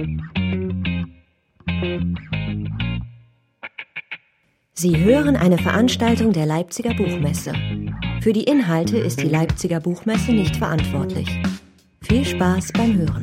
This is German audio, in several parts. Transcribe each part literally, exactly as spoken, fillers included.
Sie hören eine Veranstaltung der Leipziger Buchmesse. Für die Inhalte ist die Leipziger Buchmesse nicht verantwortlich. Viel Spaß beim Hören.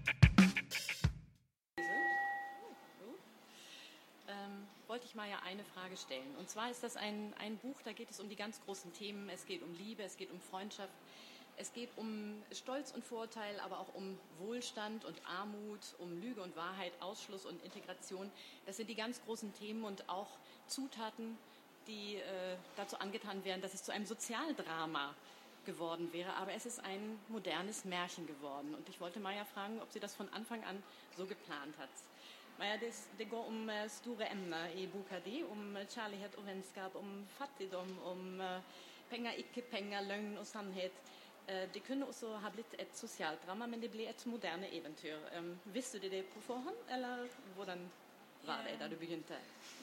Ähm, wollte ich mal ja eine Frage stellen. Und zwar ist das ein, ein Buch, da geht es um die ganz großen Themen. Es geht um Liebe, es geht um Freundschaft, es geht um Stolz und Vorurteil, aber auch um Wohlstand und Armut, um Lüge und Wahrheit, Ausschluss und Integration. Das sind die ganz großen Themen und auch Zutaten, die äh, dazu angetan wären, dass es zu einem Sozialdrama geworden wäre. Aber es ist ein modernes Märchen geworden. Und ich wollte Maja fragen, ob sie das von Anfang an so geplant hat. Maja, det, det går om uh, store emner i boka di, om kjærlighet og vennskap, om fattigdom, om uh, penger, ikke penger, løgn og sannhet. Uh, det kunne også ha blitt et sosialdrama, men det ble et moderne eventyr. Um, visste du det på forhånd, eller hvordan var det da du begynte?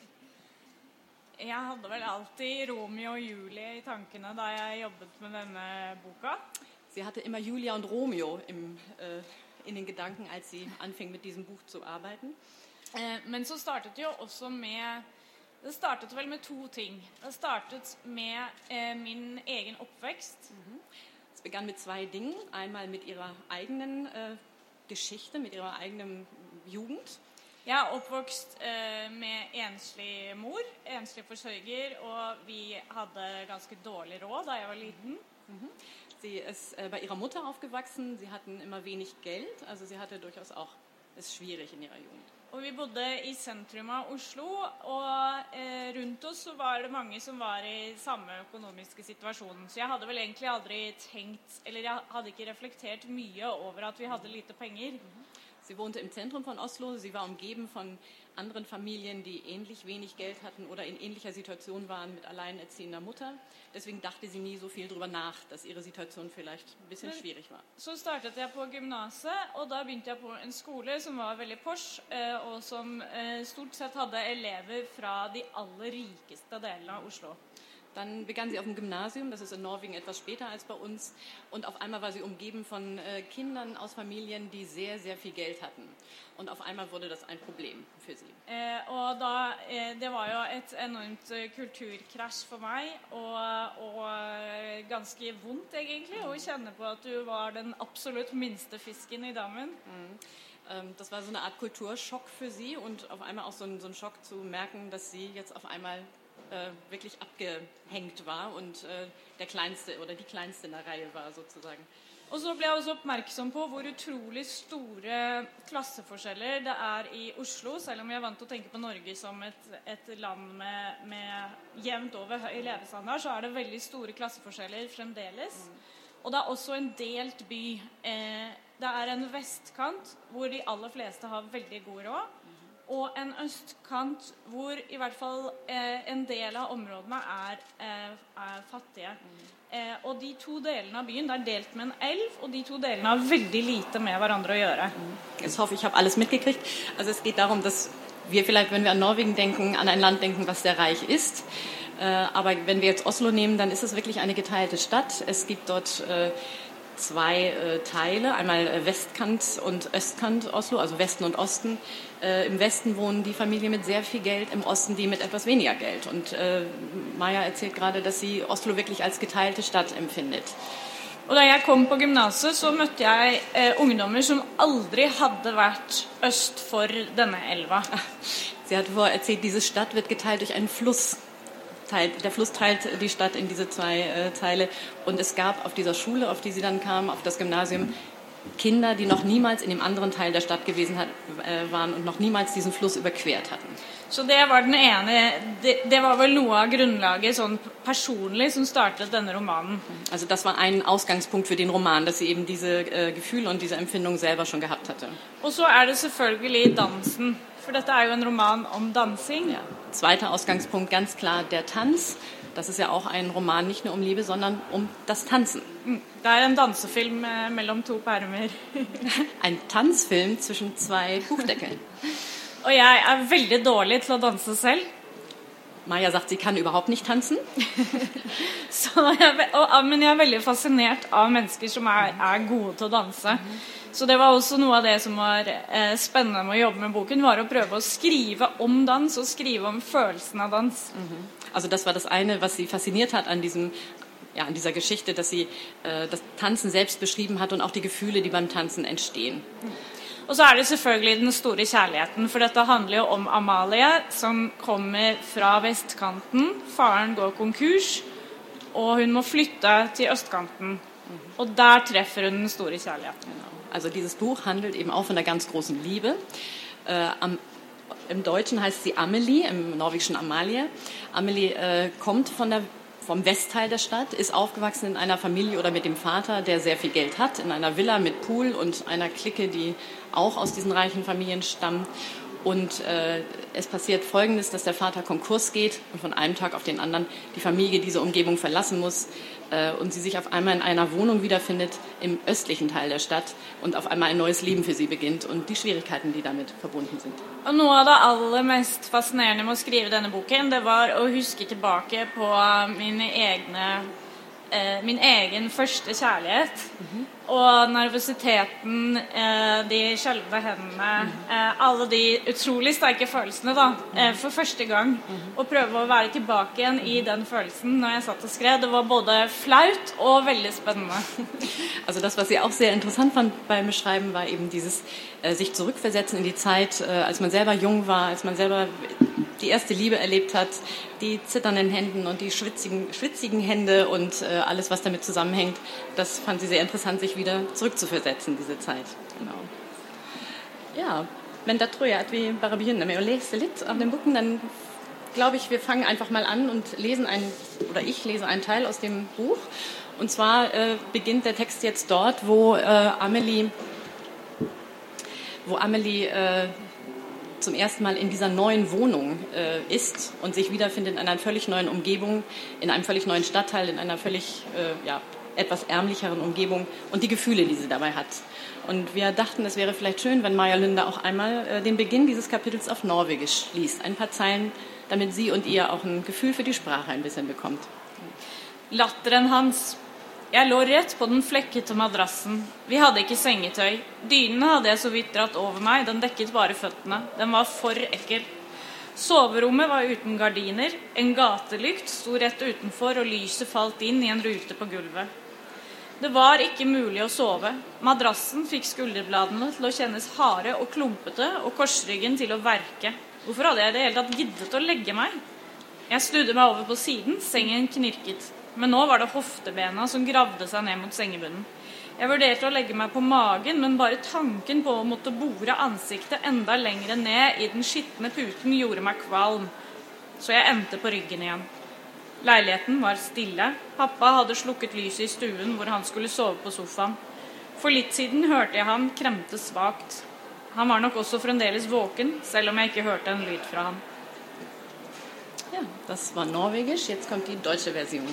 Jeg hadde vel alltid Romeo og Julie i tankene da jeg jobbet med denne boka. Sie hatte immer Julia und Romeo im, äh, in den Gedanken, als sie anfing mit diesem Buch zu arbeiten. Eh, men så startet det jo også med, det startet vel med to ting. Det startet med eh, min egen oppvekst. Mhm. Es begann mit zwei Dingen. Einmal mit ihrer eigenen äh, Geschichte, mit ihrer eigenen Jugend. Jeg er oppvokst eh, med enslig mor, enslig forsørger, og vi hadde ganske dårlig råd da jeg var liten. Mhm. Sie ist äh, bei ihrer Mutter aufgewachsen, sie hatten immer wenig Geld, also sie hatte durchaus auch es schwierig in ihrer Jugend. Og vi bodde i sentrum av Oslo, og eh, rundt oss så var det mange som var i samme økonomiske situasjon. Så jeg hadde vel egentlig aldri tenkt, eller jeg hadde ikke reflektert mye over at vi hadde lite penger. Mhm. Sie wohnte im Zentrum von Oslo. Sie war umgeben von anderen Familien, die ähnlich wenig Geld hatten oder in ähnlicher Situation waren mit alleinerziehender Mutter. Deswegen dachte sie nie so viel darüber nach, dass ihre Situation vielleicht ein bisschen Men, schwierig war. Så startet jeg på gymnaset, og da begynte jeg på en skole som var veldig posh, og som stort sett hadde elever fra de aller rikeste delene av Oslo. Dann begann sie auf dem Gymnasium, das ist in Norwegen etwas später als bei uns, und auf einmal war sie umgeben von äh, Kindern aus Familien, die sehr, sehr viel Geld hatten. Und auf einmal wurde das ein Problem für sie. Eh, og da, eh, det var jo et enormt kulturkrasj for meg, og, og ganske vondt egentlig, å kjenne på at du var den absolutt minste fisken i dammen. Mhm. Ähm, das war so eine Art Kulturschock für sie und auf einmal auch so ein, so ein Schock zu merken, dass sie jetzt auf einmal Äh, wirklich abgehängt war und äh, der kleinste oder die kleinste in der Reihe war sozusagen. Og så ble jeg også oppmerksom på hvor utrolig store klasseforskjeller det er i Oslo, selv om jeg er vant til å tenke på Norge som et, et land med, med jevnt over høy levestandard, så er det veldig store klasseforskjeller fremdeles. Mm. Og det er også en delt by. Eh, det er en vestkant hvor de aller fleste har veldig god råd, og en østkant hvor i hvert fall eh, en del av områdene er, eh, er fattige. Mm. Eh, og de to delene av byen, det er delt med en elv, og de to delene har veldig lite med hverandre å gjøre. Ich hoffe, ich habe alles mitgekriegt. Also es geht darum, dass wir vielleicht, wenn wir an Norwegen denken, an ein Land denken, was sehr reich ist. Äh, aber wenn wir jetzt Oslo nehmen, dann ist es wirklich eine geteilte Stadt. Es gibt dort äh, zwei äh, Teile, einmal äh, Westkant und Östkant Oslo, also Westen und Osten. Äh, Im Westen wohnen die Familien mit sehr viel Geld, im Osten die mit etwas weniger Geld. Und äh, Maja erzählt gerade, dass sie Oslo wirklich als geteilte Stadt empfindet. Og da jeg kom på gymnaset, så møtte jeg eh, ungdommer som aldri hadde vært øst for denne elva. Sie hat vorher erzählt, diese Stadt wird geteilt durch einen Fluss. Der Fluss teilt die Stadt in diese zwei äh, Teile. Und es gab auf dieser Schule, auf die sie dann kam, auf das Gymnasium, Kinder, die noch niemals in dem anderen Teil der Stadt gewesen hat, äh, waren und noch niemals diesen Fluss überquert hatten. Så det var den ene, det, det var vel noe av grunnlaget sånn personlig som startet denne romanen. Also das war ein Ausgangspunkt für den Roman, dass sie eben diese äh, Gefühle und diese Empfindungen selber schon gehabt hatte. Og så er det selvfølgelig dansen, for dette er jo en roman om dansing. Ja. Zweiter Ausgangspunkt, ganz klar, der Tanz. Das ist ja auch ein Roman nicht nur um Liebe, sondern um das Tanzen. Det er en dansefilm mellom to permer. Ein Tanzfilm zwischen zwei Buchdeckeln. Og jeg er veldig dårlig til å danse selv. Maja sagt, sie kann überhaupt nicht tanzen. Så jeg, og, men jeg er veldig fascinert av mennesker som er, er gode til å danse. Så det var også noe av det som var eh, spennende med å jobbe med boken, var å prøve å skrive om dans og skrive om følelsen av dans. Mhm. Also das war das eine, was sie fasziniert hat an diesem, ja, an dieser Geschichte, dass sie äh, das Tanzen selbst beschrieben hat und auch die Gefühle, die beim Tanzen entstehen. Og så er det selvfølgelig den store kjærligheten, for dette handler jo om Amalie, som kommer fra vestkanten, faren går konkurs, og hun må flytte til østkanten. Og der treffer hun den store kjærligheten. Also dieses Buch handelt eben auch von der ganz großen Liebe. Äh, am, im Deutschen heißt sie Amelie, im Norwegischen Amalie. Amelie äh, kommt von der, vom Westteil der Stadt, ist aufgewachsen in einer Familie oder mit dem Vater, der sehr viel Geld hat, in einer Villa mit Pool und einer Clique, die auch aus diesen reichen Familien stammt. Und äh, es passiert Folgendes, dass der Vater Konkurs geht und von einem Tag auf den anderen die Familie diese Umgebung verlassen muss äh, und sie sich auf einmal in einer Wohnung wiederfindet im östlichen Teil der Stadt und auf einmal ein neues Leben für sie beginnt und die Schwierigkeiten, die damit verbunden sind. Og noe av det aller mest fascinerende med å skrive denne boken, det var å huske tilbake på mine egne, eh, min egen første kjærlighet. Mm-hmm. Og nervøsiteten, eh, de skjelvende hendene, eh, alle de utrolig sterke følelsene da, eh, for første gang. Og prøve å være tilbake igjen i den følelsen når jeg satt og skrev. Det var både flaut og veldig spennende. Also das, was sie auch sehr interessant fand beim Schreiben, war eben dieses äh, sich zurückversetzen in die Zeit, äh, als man selber jung war, als man selber die erste Liebe erlebt hat, die zitternden Händen und die schwitzigen, schwitzigen Hände und äh, alles, was damit zusammenhängt. Das fand sie sehr interessant, sich wieder zurückzuversetzen, diese Zeit. Genau. Ja, men da tror jeg at vi bare begynner med å lese litt av den boken. Dann glaube ich, wir fangen einfach mal an und lesen ein, oder ich lese einen Teil aus dem Buch. Und zwar äh, beginnt der Text jetzt dort, wo äh, Amelie, wo Amelie äh, zum ersten Mal in dieser neuen Wohnung äh, ist und sich wiederfindet in einer völlig neuen Umgebung, in einem völlig neuen Stadtteil, in einer völlig äh, ja, etwas ärmlicheren Umgebung und die Gefühle, die sie dabei hat. Und wir dachten, es wäre vielleicht schön, wenn Maja Lynde auch einmal äh, den Beginn dieses Kapitels auf Norwegisch liest. Ein paar Zeilen, damit sie und ihr auch ein Gefühl für die Sprache ein bisschen bekommt. Latteren hans. Jeg lå rett på den flekkete madrassen. Vi hadde ikke sengetøy. Dynen hadde jeg så vidt dratt over meg, den dekket bare føttene. Den var for ekkel. Soverommet var uten gardiner, en gatelykt sto rett utenfor og lyset falt inn i en rute på gulvet. Det var ikke mulig å sove. Madrassen fikk skulderbladene til å kjennes harde og klumpete og korsryggen til å verke. Hvorfor hadde jeg det hele tatt giddet å legge meg? Jeg snudde meg over på siden, sengen knirket. Men nå var det hoftebena som gravde seg ned mot sengebunnen. Jeg vurderte å legge meg på magen, men bare tanken på å måtte bore ansiktet enda lengre ned i den skittende puten gjorde meg kvalm. Så jeg endte på ryggen igjen. Leiligheten var stille. Pappa hadde slukket lyset i stuen hvor han skulle sove på sofaen. For litt siden hørte jeg han kremte svagt. Han var nok også fremdeles våken, selv om jeg ikke hørte en lyd fra han. Ja, das war Norwegisch, jetzt kommt die deutsche Version.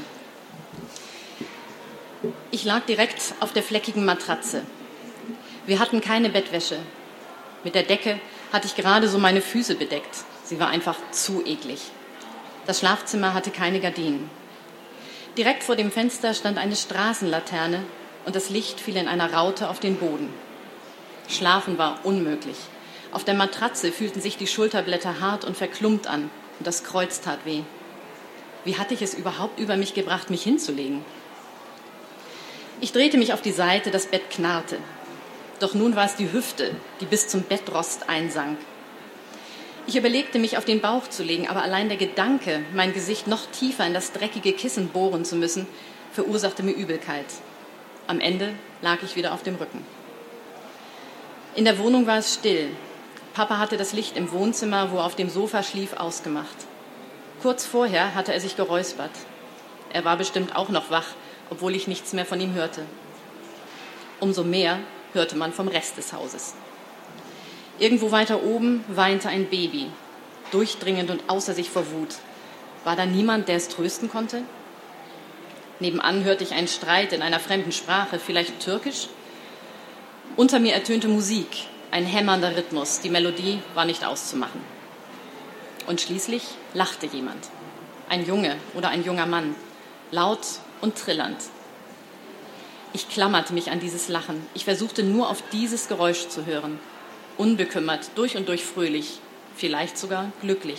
Ich lag direkt auf der fleckigen Matratze. Wir hatten keine Bettwäsche. Mit der Decke hatte ich gerade so meine Füße bedeckt. Sie war einfach zu eklig. Das Schlafzimmer hatte keine Gardinen. Direkt vor dem Fenster stand eine Straßenlaterne und das Licht fiel in einer Raute auf den Boden. Schlafen war unmöglich. Auf der Matratze fühlten sich die Schulterblätter hart und verklumpt an und das Kreuz tat weh. Wie hatte ich es überhaupt über mich gebracht, mich hinzulegen? Ich drehte mich auf die Seite, das Bett knarrte. Doch nun war es die Hüfte, die bis zum Bettrost einsank. Ich überlegte, mich auf den Bauch zu legen, aber allein der Gedanke, mein Gesicht noch tiefer in das dreckige Kissen bohren zu müssen, verursachte mir Übelkeit. Am Ende lag ich wieder auf dem Rücken. In der Wohnung war es still. Papa hatte das Licht im Wohnzimmer, wo er auf dem Sofa schlief, ausgemacht. Kurz vorher hatte er sich geräuspert. Er war bestimmt auch noch wach, obwohl ich nichts mehr von ihm hörte. Umso mehr hörte man vom Rest des Hauses. Irgendwo weiter oben weinte ein Baby, durchdringend und außer sich vor Wut. War da niemand, der es trösten konnte? Nebenan hörte ich einen Streit in einer fremden Sprache, vielleicht Türkisch. Unter mir ertönte Musik, ein hämmernder Rhythmus, die Melodie war nicht auszumachen. Und schließlich lachte jemand. Ein Junge oder ein junger Mann, laut und trillernd. Ich klammerte mich an dieses Lachen. Ich versuchte nur auf dieses Geräusch zu hören. Unbekümmert, durch und durch fröhlich, vielleicht sogar glücklich.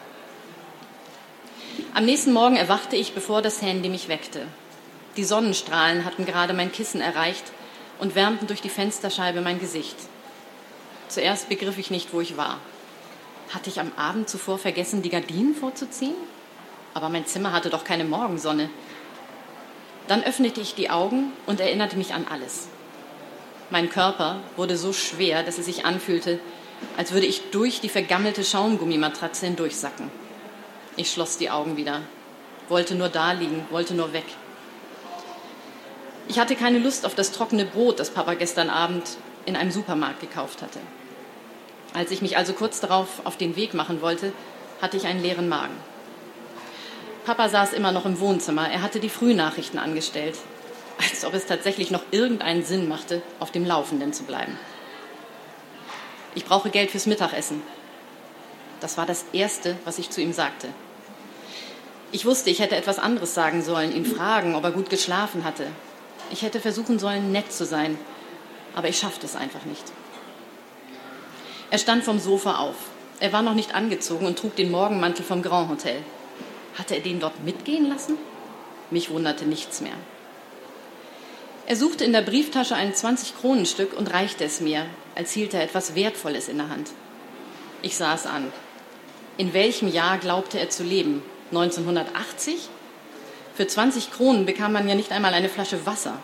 Am nächsten Morgen erwachte ich, bevor das Handy mich weckte. Die Sonnenstrahlen hatten gerade mein Kissen erreicht und wärmten durch die Fensterscheibe mein Gesicht. Zuerst begriff ich nicht, wo ich war. Hatte ich am Abend zuvor vergessen, die Gardinen vorzuziehen? Aber mein Zimmer hatte doch keine Morgensonne. Dann öffnete ich die Augen und erinnerte mich an alles. Mein Körper wurde so schwer, dass es sich anfühlte, als würde ich durch die vergammelte Schaumgummimatratze hindurchsacken. Ich schloss die Augen wieder, wollte nur da liegen, wollte nur weg. Ich hatte keine Lust auf das trockene Brot, das Papa gestern Abend in einem Supermarkt gekauft hatte. Als ich mich also kurz darauf auf den Weg machen wollte, hatte ich einen leeren Magen. Papa saß immer noch im Wohnzimmer. Er hatte die Frühnachrichten angestellt, als ob es tatsächlich noch irgendeinen Sinn machte, auf dem Laufenden zu bleiben. Ich brauche Geld fürs Mittagessen. Das war das Erste, was ich zu ihm sagte. Ich wusste, ich hätte etwas anderes sagen sollen, ihn fragen, ob er gut geschlafen hatte. Ich hätte versuchen sollen, nett zu sein, aber ich schaffte es einfach nicht. Er stand vom Sofa auf. Er war noch nicht angezogen und trug den Morgenmantel vom Grand Hotel. Hatte er den dort mitgehen lassen? Mich wunderte nichts mehr. Er suchte in der Brieftasche ein zwanzig-Kronen-Stück und reichte es mir, als hielt er etwas Wertvolles in der Hand. Ich sah es an. In welchem Jahr glaubte er zu leben? neunzehnhundertachtzig? Für zwanzig Kronen bekam man ja nicht einmal eine Flasche Wasser.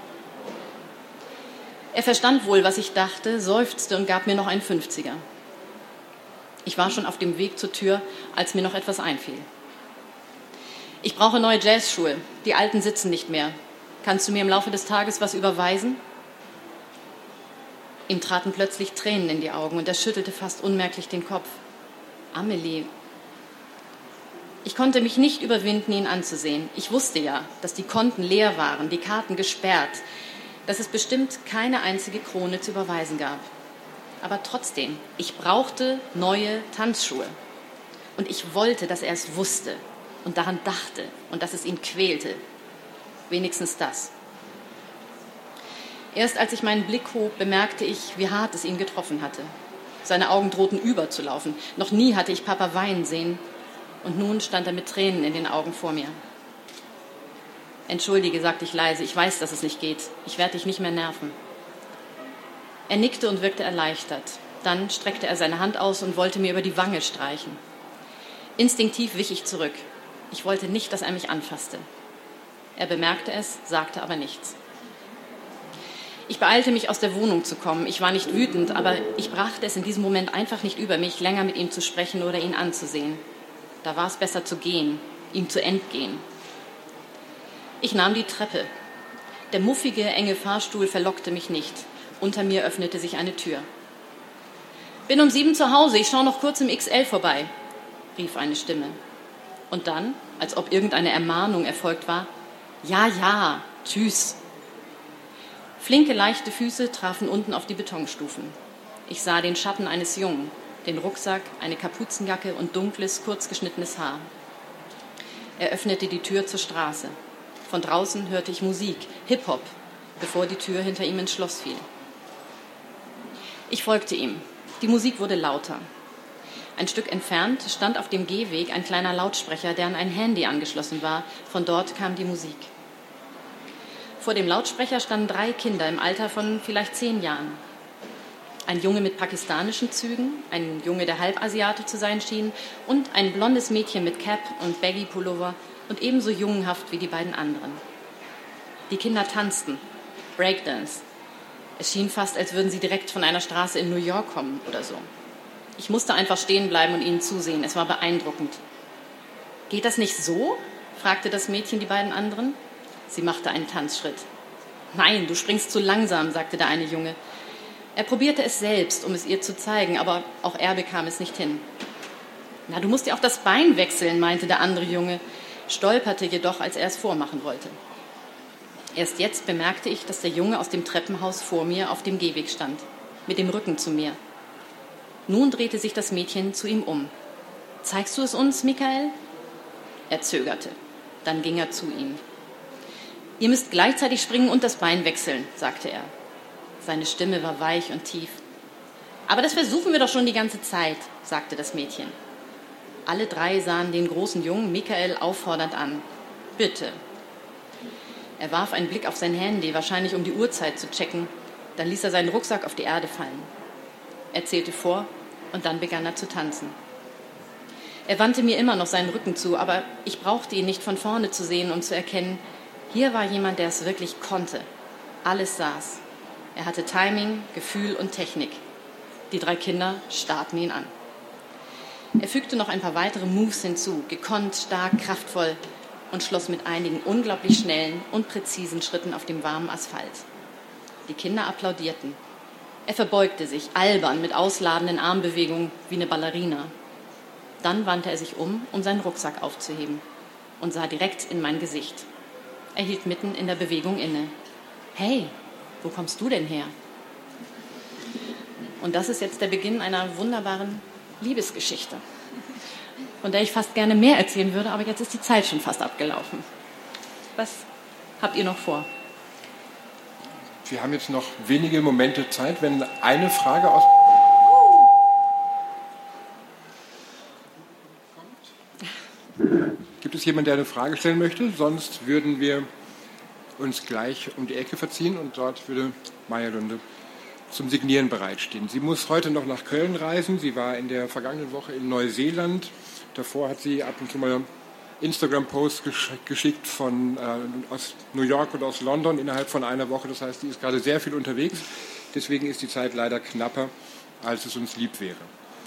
Er verstand wohl, was ich dachte, seufzte und gab mir noch einen Fünfziger. Ich war schon auf dem Weg zur Tür, als mir noch etwas einfiel. Ich brauche neue Jazzschuhe. Die alten sitzen nicht mehr. Kannst du mir im Laufe des Tages was überweisen? Ihm traten plötzlich Tränen in die Augen und er schüttelte fast unmerklich den Kopf. Amelie. Ich konnte mich nicht überwinden, ihn anzusehen. Ich wusste ja, dass die Konten leer waren, die Karten gesperrt, dass es bestimmt keine einzige Krone zu überweisen gab. Aber trotzdem, ich brauchte neue Tanzschuhe. Und ich wollte, dass er es wusste und daran dachte und dass es ihn quälte. Wenigstens das. Erst als ich meinen Blick hob, bemerkte ich, wie hart es ihn getroffen hatte. Seine Augen drohten überzulaufen. Noch nie hatte ich Papa weinen sehen. Und nun stand er mit Tränen in den Augen vor mir. Entschuldige, sagte ich leise, ich weiß, dass es nicht geht. Ich werde dich nicht mehr nerven. Er nickte und wirkte erleichtert. Dann streckte er seine Hand aus und wollte mir über die Wange streichen. Instinktiv wich ich zurück. Ich wollte nicht, dass er mich anfasste. Er bemerkte es, sagte aber nichts. Ich beeilte mich, aus der Wohnung zu kommen. Ich war nicht wütend, aber ich brachte es in diesem Moment einfach nicht über mich, länger mit ihm zu sprechen oder ihn anzusehen. Da war es besser zu gehen, ihm zu entgehen. Ich nahm die Treppe. Der muffige, enge Fahrstuhl verlockte mich nicht. Unter mir öffnete sich eine Tür. »Bin um sieben zu Hause, ich schaue noch kurz im X L vorbei«, rief eine Stimme. Und dann, als ob irgendeine Ermahnung erfolgt war, »Ja, ja, tschüss.« Flinke, leichte Füße trafen unten auf die Betonstufen. Ich sah den Schatten eines Jungen, den Rucksack, eine Kapuzenjacke und dunkles, kurzgeschnittenes Haar. Er öffnete die Tür zur Straße. Von draußen hörte ich Musik, Hip-Hop, bevor die Tür hinter ihm ins Schloss fiel. Ich folgte ihm. Die Musik wurde lauter. Ein Stück entfernt stand auf dem Gehweg ein kleiner Lautsprecher, der an ein Handy angeschlossen war. Von dort kam die Musik. Vor dem Lautsprecher standen drei Kinder im Alter von vielleicht zehn Jahren. Ein Junge mit pakistanischen Zügen, ein Junge, der Halbasiate zu sein schien, und ein blondes Mädchen mit Cap und Baggy-Pullover und ebenso jungenhaft wie die beiden anderen. Die Kinder tanzten, Breakdance. Es schien fast, als würden sie direkt von einer Straße in New York kommen oder so. Ich musste einfach stehen bleiben und ihnen zusehen. Es war beeindruckend. »Geht das nicht so?« fragte das Mädchen die beiden anderen. Sie machte einen Tanzschritt. »Nein, du springst zu langsam«, sagte der eine Junge. Er probierte es selbst, um es ihr zu zeigen, aber auch er bekam es nicht hin. »Na, du musst dir auch das Bein wechseln«, meinte der andere Junge, stolperte jedoch, als er es vormachen wollte. Erst jetzt bemerkte ich, dass der Junge aus dem Treppenhaus vor mir auf dem Gehweg stand, mit dem Rücken zu mir. Nun drehte sich das Mädchen zu ihm um. »Zeigst du es uns, Michael?« Er zögerte. Dann ging er zu ihm. Ihr müsst gleichzeitig springen und das Bein wechseln, sagte er. Seine Stimme war weich und tief. Aber das versuchen wir doch schon die ganze Zeit, sagte das Mädchen. Alle drei sahen den großen Jungen Michael auffordernd an. Bitte. Er warf einen Blick auf sein Handy, wahrscheinlich um die Uhrzeit zu checken. Dann ließ er seinen Rucksack auf die Erde fallen. Er zählte vor und dann begann er zu tanzen. Er wandte mir immer noch seinen Rücken zu, aber ich brauchte ihn nicht von vorne zu sehen, um zu erkennen, hier war jemand, der es wirklich konnte. Alles saß. Er hatte Timing, Gefühl und Technik. Die drei Kinder starrten ihn an. Er fügte noch ein paar weitere Moves hinzu, gekonnt, stark, kraftvoll und schloss mit einigen unglaublich schnellen und präzisen Schritten auf dem warmen Asphalt. Die Kinder applaudierten. Er verbeugte sich, albern, mit ausladenden Armbewegungen wie eine Ballerina. Dann wandte er sich um, um seinen Rucksack aufzuheben und sah direkt in mein Gesicht. Er hielt mitten in der Bewegung inne. Hey, wo kommst du denn her? Und das ist jetzt der Beginn einer wunderbaren Liebesgeschichte, von der ich fast gerne mehr erzählen würde, aber jetzt ist die Zeit schon fast abgelaufen. Was habt ihr noch vor? Wir haben jetzt noch wenige Momente Zeit, wenn eine Frage aus... Gibt es jemanden, der eine Frage stellen möchte? Sonst würden wir uns gleich um die Ecke verziehen und dort würde Maja Lunde zum Signieren bereitstehen. Sie muss heute noch nach Köln reisen. Sie war in der vergangenen Woche in Neuseeland. Davor hat sie ab und zu mal Instagram-Posts geschickt von äh, aus New York und aus London innerhalb von einer Woche. Das heißt, sie ist gerade sehr viel unterwegs. Deswegen ist die Zeit leider knapper, als es uns lieb wäre.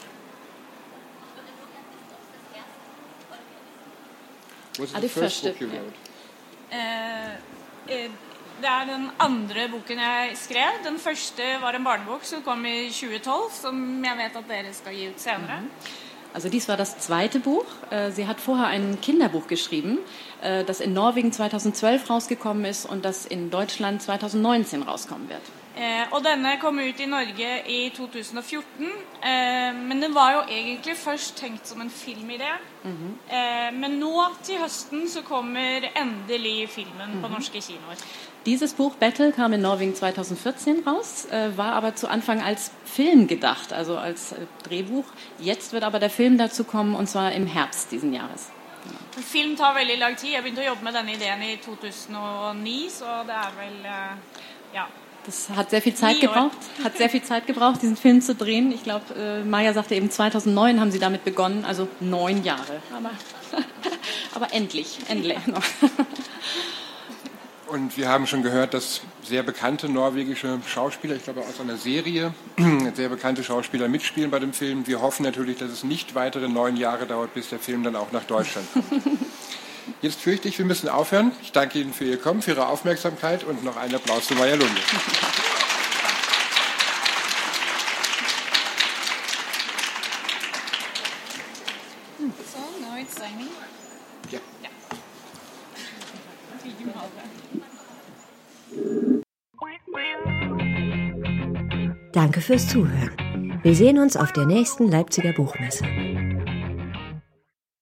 Was is Ja, the det first første, book you wrote? Eh, eh, det er den andre boken jeg skrev. Den første var en barnebok som kom i tjue tolv, som jeg vet at dere skal gi ut senere. Also dies war das zweite Buch. Sie hat vorher ein Kinderbuch geschrieben, das in Norwegen zweitausendzwölf rausgekommen ist und das in Deutschland zweitausendneunzehn rauskommen wird. Eh, og denne kom ut i Norge i to tusen og fjorten, eh, men den var jo egentlig først tenkt som en filmidé. Mm-hmm. eh, men nå til høsten så kommer endelig filmen mm-hmm. på norske kinoer. Dieses Buch Battle kam in Norwegen zweitausendvierzehn raus, äh, war aber zu Anfang als Film gedacht, also als äh, Drehbuch. Jetzt wird aber der Film dazu kommen, und zwar im Herbst diesen Jahres. Ja. Film tar veldig lang tid. Jeg begynte å jobbe med denne ideen i to tusen og ni, så det er vel, eh, ja... Das hat sehr viel Zeit gebraucht, hat sehr viel Zeit gebraucht, diesen Film zu drehen. Ich glaube, äh, Maja sagte eben, zweitausendneun haben sie damit begonnen, also neun Jahre. Aber, aber endlich, endlich noch. Und wir haben schon gehört, dass sehr bekannte norwegische Schauspieler, ich glaube aus einer Serie, sehr bekannte Schauspieler mitspielen bei dem Film. Wir hoffen natürlich, dass es nicht weitere neun Jahre dauert, bis der Film dann auch nach Deutschland kommt. Jetzt fürchte ich, wir müssen aufhören. Ich danke Ihnen für Ihr Kommen, für Ihre Aufmerksamkeit und noch einen Applaus zu Maja Lunde. So, now it's signing. Ja. Ja. Danke fürs Zuhören. Wir sehen uns auf der nächsten Leipziger Buchmesse.